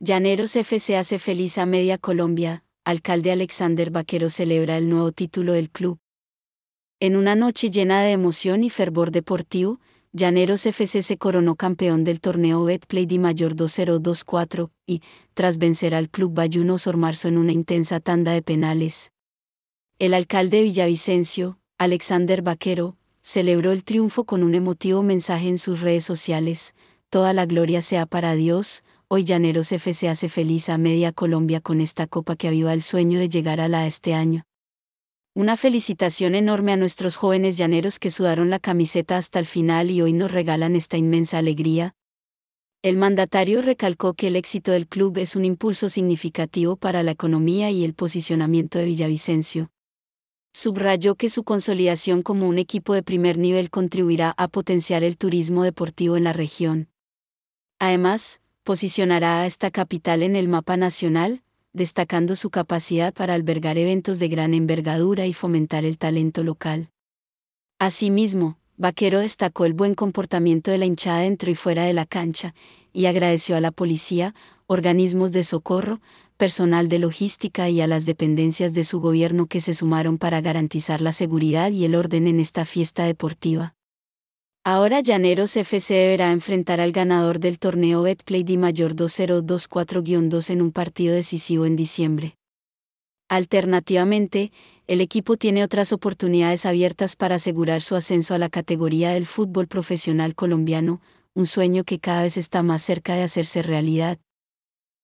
Llaneros FC hace feliz a media Colombia, alcalde Alexander Vaquero celebra el nuevo título del club. En una noche llena de emoción y fervor deportivo, Llaneros FC se coronó campeón del torneo Betplay Di Mayor 2024 y, tras vencer al Club Bayuno Sormarzo en una intensa tanda de penales, el alcalde de Villavicencio, Alexander Vaquero, celebró el triunfo con un emotivo mensaje en sus redes sociales: toda la gloria sea para Dios. Hoy Llaneros FC hace feliz a media Colombia con esta copa que aviva el sueño de llegar a la A este año. Una felicitación enorme a nuestros jóvenes llaneros que sudaron la camiseta hasta el final y hoy nos regalan esta inmensa alegría. El mandatario recalcó que el éxito del club es un impulso significativo para la economía y el posicionamiento de Villavicencio. Subrayó que su consolidación como un equipo de primer nivel contribuirá a potenciar el turismo deportivo en la región. Además, posicionará a esta capital en el mapa nacional, destacando su capacidad para albergar eventos de gran envergadura y fomentar el talento local. Asimismo, Vaquero destacó el buen comportamiento de la hinchada dentro y fuera de la cancha, y agradeció a la policía, organismos de socorro, personal de logística y a las dependencias de su gobierno que se sumaron para garantizar la seguridad y el orden en esta fiesta deportiva. Ahora Llaneros FC deberá enfrentar al ganador del torneo Betplay Di Mayor 2024-2 en un partido decisivo en diciembre. Alternativamente, el equipo tiene otras oportunidades abiertas para asegurar su ascenso a la categoría del fútbol profesional colombiano, un sueño que cada vez está más cerca de hacerse realidad.